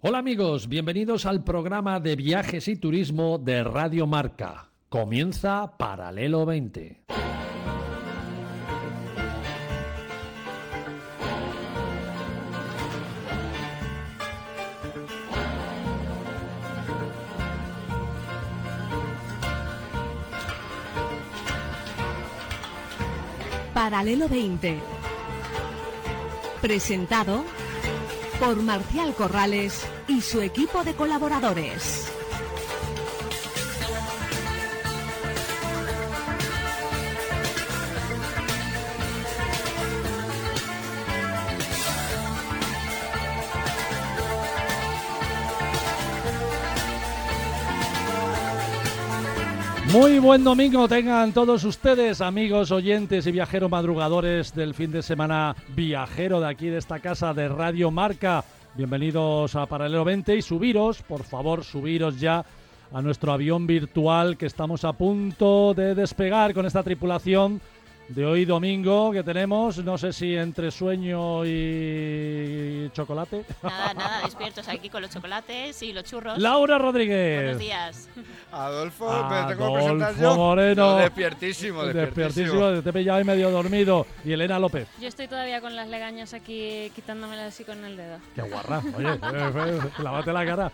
Hola amigos, bienvenidos al programa de viajes y turismo de Radio Marca. Comienza Paralelo 20. Paralelo 20. Presentado por Marcial Corrales y su equipo de colaboradores. Muy buen domingo tengan todos ustedes, amigos oyentes y viajeros madrugadores del fin de semana viajero de aquí de esta casa de Radio Marca. Bienvenidos a Paralelo 20 y subiros, por favor, subiros ya a nuestro avión virtual que estamos a punto de despegar con esta tripulación de hoy domingo que tenemos, no sé si entre sueño y chocolate. Nada, despiertos aquí con los chocolates y los churros. Laura Rodríguez. Buenos días. Adolfo, me tengo que presentar yo. Moreno. No, despiertísimo. Te he pillado ahí medio dormido. Y Elena López. Yo estoy todavía con las legañas aquí, quitándomelas así con el dedo. Qué guarra. Oye, lávate la cara.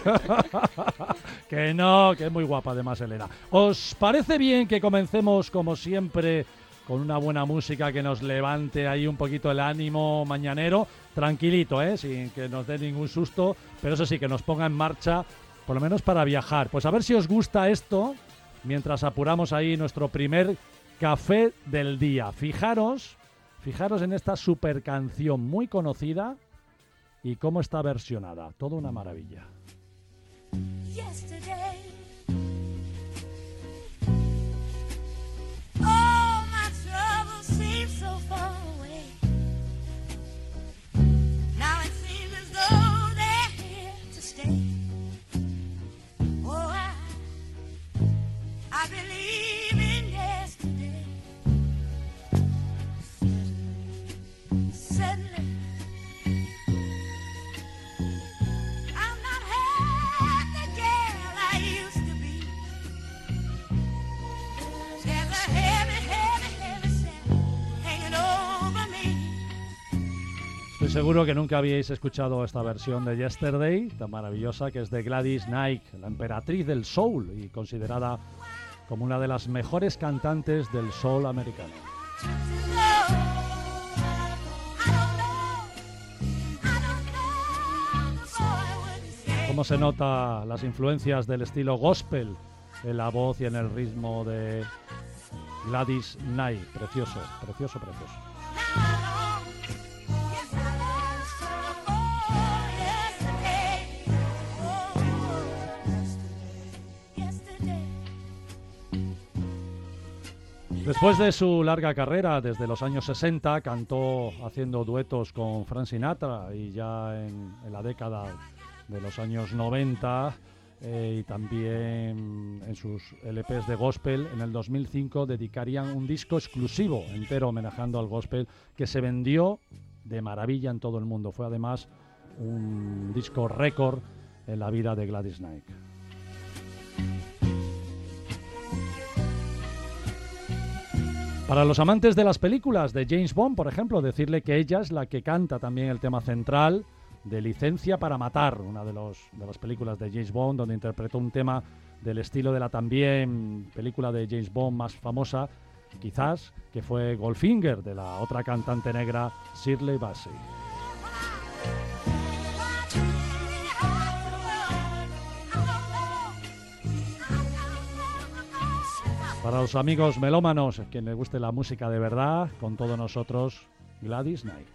Que no, que es muy guapa además Elena. ¿Os parece bien que comencemos como siempre con una buena música que nos levante ahí un poquito el ánimo mañanero? Tranquilito, sin que nos dé ningún susto, pero eso sí, que nos ponga en marcha, por lo menos para viajar. Pues a ver si os gusta esto, mientras apuramos ahí nuestro primer café del día. Fijaros en esta super canción muy conocida y cómo está versionada. Todo una maravilla. Yesterday, so far away. Now it seems as though they're here to stay. Oh, I believe in yesterday. Suddenly, I'm not half the girl I used to be. There's a heavy Estoy seguro que nunca habíais escuchado esta versión de Yesterday, tan maravillosa, que es de Gladys Knight, la emperatriz del soul y considerada como una de las mejores cantantes del soul americano. Cómo se nota las influencias del estilo gospel en la voz y en el ritmo de Gladys Knight. Precioso, precioso, precioso. Después de su larga carrera, desde los años 60, cantó haciendo duetos con Frank Sinatra y ya en la década de los años 90 y también en sus LPs de gospel. En el 2005 dedicarían un disco exclusivo entero homenajeando al gospel que se vendió de maravilla en todo el mundo. Fue además un disco récord en la vida de Gladys Knight. Para los amantes de las películas de James Bond, por ejemplo, decirle que ella es la que canta también el tema central de Licencia para Matar, una de las películas de James Bond, donde interpretó un tema del estilo de la también película de James Bond más famosa, quizás, que fue Goldfinger, de la otra cantante negra, Shirley Bassey. Para los amigos melómanos, quien les guste la música de verdad, con todos nosotros, Gladys Knight.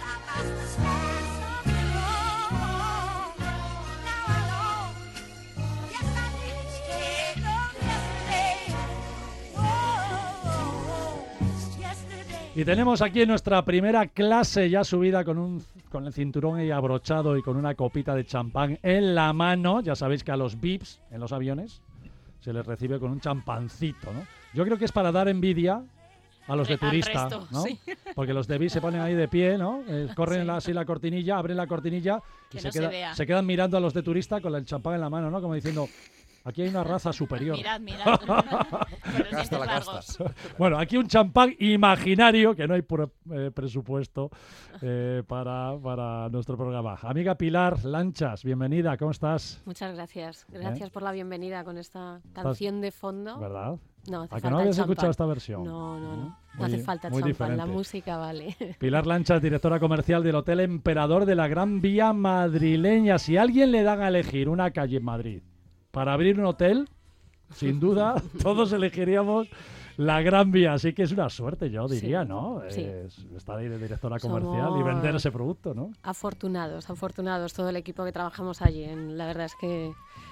Y tenemos aquí nuestra primera clase ya subida con el cinturón ahí abrochado y con una copita de champán en la mano. Ya sabéis que a los VIPs en los aviones se les recibe con un champancito, ¿no? Yo creo que es para dar envidia a los de Al turista, resto, ¿no? sí. Porque los de VIP se ponen ahí de pie, ¿no? Corren Sí. así la cortinilla, abren la cortinilla y Que no se vea. se quedan mirando a los de turista con el champán en la mano, ¿no? Como diciendo, aquí hay una raza superior. Mirad, mirad. Con los dientes la largos. Bueno, aquí un champán imaginario, que no hay presupuesto para nuestro programa. Amiga Pilar Lanchas, bienvenida, ¿cómo estás? Muchas gracias. Gracias por la bienvenida con esta Estás- canción de fondo. ¿Verdad? No, hace ¿A que falta no el habías champán. escuchado esta versión? No, no, no. No Muy- hace falta muy champán, la diferente. música vale. Pilar Lanchas, directora comercial del Hotel Emperador de la Gran Vía madrileña. Si a alguien le dan a elegir una calle en Madrid para abrir un hotel, sin duda todos elegiríamos la Gran Vía. Así que es una suerte, yo diría, Sí, ¿no? sí. Estar ahí de directora comercial y Somos- vender ese producto, ¿no? Afortunados, afortunados todo el equipo que trabajamos allí. La verdad es que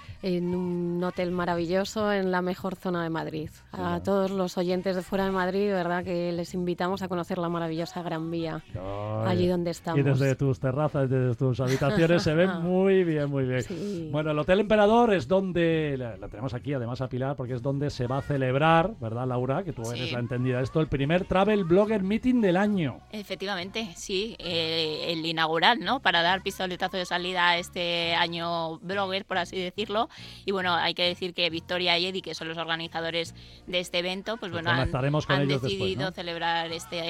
en un hotel maravilloso en la mejor zona de Madrid. A todos los oyentes de fuera de Madrid, de verdad que les invitamos a conocer la maravillosa Gran Vía, Ay. allí donde estamos. Y desde tus terrazas, desde tus habitaciones se ven muy bien, muy bien. Sí. Bueno, el Hotel Emperador es donde, la tenemos aquí además a Pilar, porque es donde se va a celebrar, ¿verdad, Laura? Que tú eres Sí. la entendida de esto, el primer Travel Blogger Meeting del año. Efectivamente, sí, el inaugural, ¿no? Para dar pistoletazo de salida a este año blogger, por así decirlo. Y bueno, hay que decir que Victoria y Eddie, que son los organizadores de este evento, pues bueno, Conectaremos con han ellos decidido después, ¿no? celebrar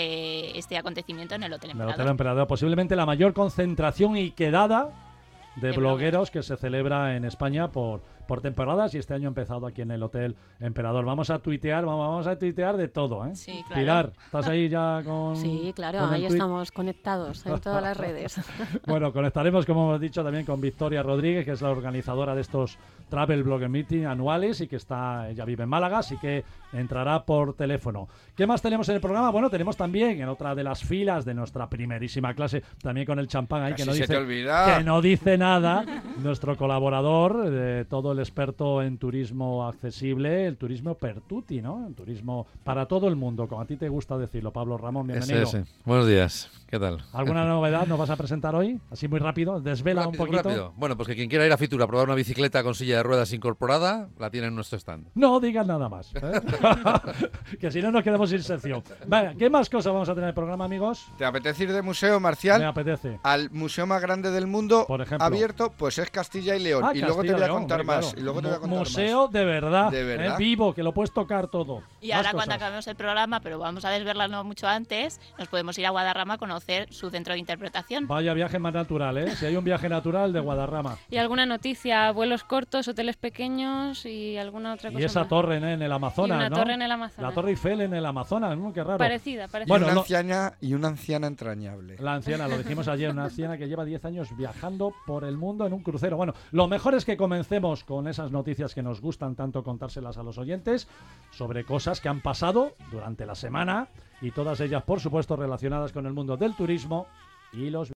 este acontecimiento en el Hotel En el Emperador. Hotel Emperador, posiblemente la mayor concentración y quedada de De blogueros que se celebra en España por temporadas, y este año ha empezado aquí en el Hotel Emperador. Vamos a tuitear, vamos a tuitear de todo, ¿eh? Sí, claro. Pilar, ¿estás ahí ya con Sí, claro, con el ahí tuit? estamos conectados en todas las redes. Bueno, conectaremos, como hemos dicho, también con Victoria Rodríguez, que es la organizadora de estos Travel Blogger Meeting anuales y que ella vive en Málaga, así que entrará por teléfono. ¿Qué más tenemos en el programa? Bueno, tenemos también en otra de las filas de nuestra primerísima clase, también con el champán ahí, Casi se te olvida. que no dice nada, nuestro colaborador, todo el experto en turismo accesible, el turismo per tutti, ¿no? El turismo para todo el mundo, como a ti te gusta decirlo, Pablo Ramón, bienvenido. Ese. Buenos días, ¿qué tal? ¿Alguna novedad nos vas a presentar hoy? Así muy rápido, desvela un poquito. Rápido. Bueno, pues que quien quiera ir a Fitur a probar una bicicleta con silla de ruedas incorporada, la tiene en nuestro stand. No digas nada más, ¿eh? Que si no nos quedamos sin sección. Venga, ¿qué más cosas vamos a tener en el programa, amigos? ¿Te apetece ir de museo, Me Marcial? apetece. Al museo más grande del mundo Por ejemplo. abierto, pues es Castilla y León. Ah, y luego te Castilla voy a León, contar hombre, más. claro. Y luego te voy a contar Museo de verdad, De verdad. vivo, que lo puedes tocar todo. Y Más ahora cuando cosas. acabemos el programa, pero vamos a desvelarlo mucho antes, nos podemos ir a Guadarrama a conocer su centro de interpretación. Vaya viaje más natural, ¿eh? Si hay un viaje natural de Guadarrama. Y alguna noticia, vuelos cortos, hoteles pequeños y alguna otra cosa Y esa más. torre, ¿eh? En el Amazonas, Y una ¿no? torre en el Amazonas. La Torre Eiffel en el Amazonas, ¿no? Qué raro. Parecida. Bueno, y una anciana entrañable. La anciana, lo dijimos ayer, una anciana que lleva 10 años viajando por el mundo en un crucero. Bueno, lo mejor es que comencemos con esas noticias que nos gustan tanto contárselas a los oyentes sobre cosas que han pasado durante la semana y todas ellas, por supuesto, relacionadas con el mundo del turismo y los